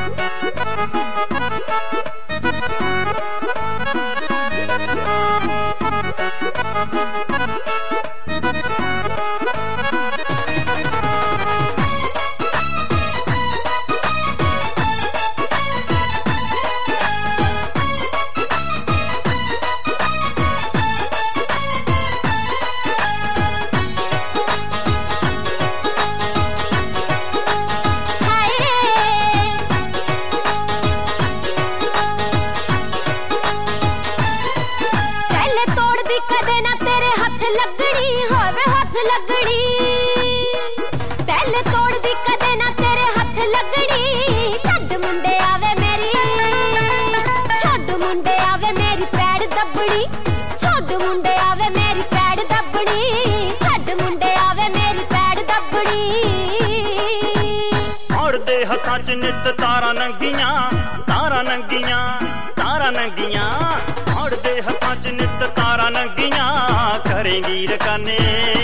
नित तारा नंगियां तारा नंगियां तारा नंगियां उड़दे हथां च नित तारा नंगियां करेंगी रकाने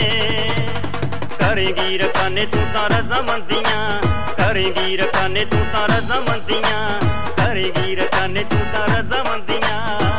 तू तां रज़ामंदियां करेंगी रकाने तू तां रज़ामंदियां करेंगी रकाने तू तां रज़ामंदियां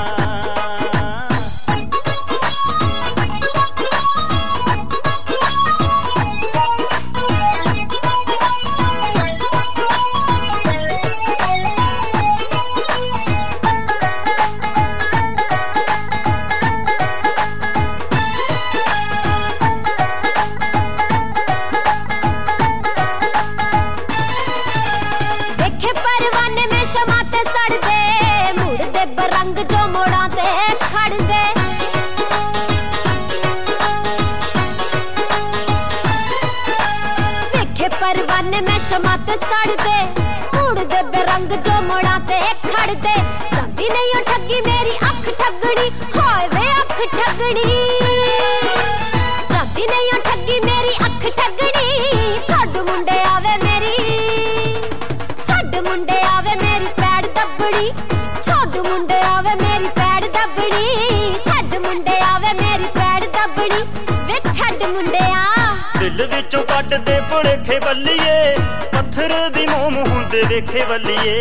परवाने में शमा ते सड़ दे उड़दे बेरंग जो मोड़ा ते खड़ दे जाती नहीं ठगी मेरी अख ठगड़ी हाय वे अख ठगड़ी जाती नहीं ठगी मेरी अख ठगड़ी छड़ मुंडे आवे मेरी पैर दबड़ी छड़ मुंडे आवे मेरी पैर दबड़ी छड़ मुंडे आवे मेरी पैर दबड़ी वे छड़ मुंडिया दिल विचों कट दे भुलेखे बल्लीए पत्थर दी मोम हुंदे वेखे बल्लीए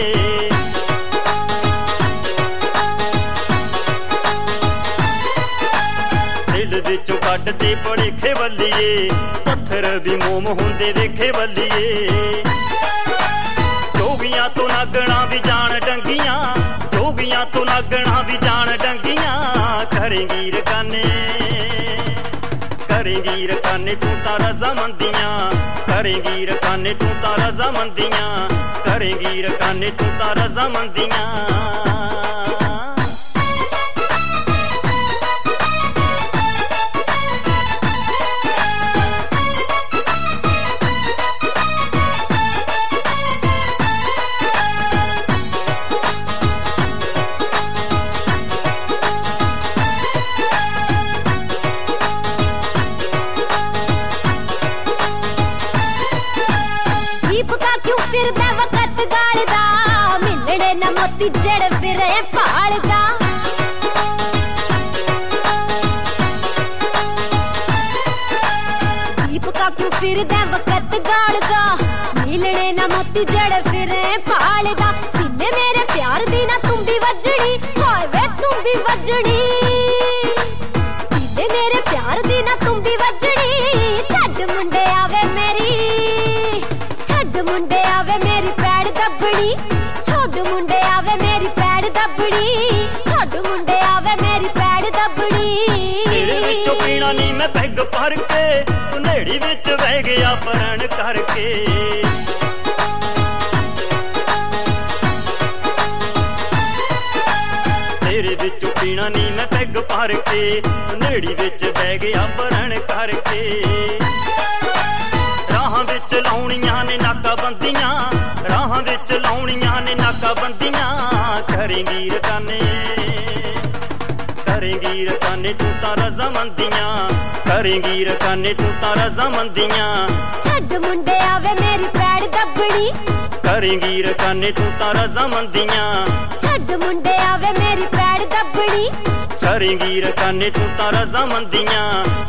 दिल विचों कट दे भुलेखे बल्लीए पत्थर दी मोम हुंदे वेखे बल्लीए जोगियां तो नागणा भी जान डंगियां जोगियां तो नागणा भी जान डंगियां करेंगी रकाने तू तां रज़ामंदियां करेंगी रकाने तू तां रज़ामंदियां करेंगी रकाने तू तां रज़ामंदियां क्यों फिरदा वक्त गाड़दा मिलने न मोती जड़ फिरे पाड़दा दीपका क्यों फिरदा वक्त गाड़दा मिलने न मोती जड़ फिरे पाड़दा सीने मेरे प्यार दी ना तुम भी वजड़ी हाय वे तुम भी वजड़ी सीने मेरे प्यार दी ना तुम भी वजड़ी छड़ मुंडे आवे मेरी मुंडे आवे मेरी पैर दबड़ी छोड़ मुंडे आवे मेरी पैर दबड़ी छोड़ मुंडे आवे मेरी पैर दबड़ी तेरे विचों पीना नहीं मैं पैग भर के नेड़ी विच बह गया परण करके तेरे विचों पीना नहीं मैं पैग भर के नेड़ी विच बह गया परण करके राह विच लाउणियां ने नाकाबंदियां राह विच लाउणियां ने नाकाबंदियां करेंगी रकाने तू तां रज़ामंदियां करेंगी रकाने तू तां रज़ामंदियां छड़ मुंडे आवे मेरी पैर दबड़ी करेंगी रकाने तू तां रज़ामंदियां छड़ मुंडे आवे मेरी पैर दबड़ी करेंगी रकाने तू तां रज़ामंदियां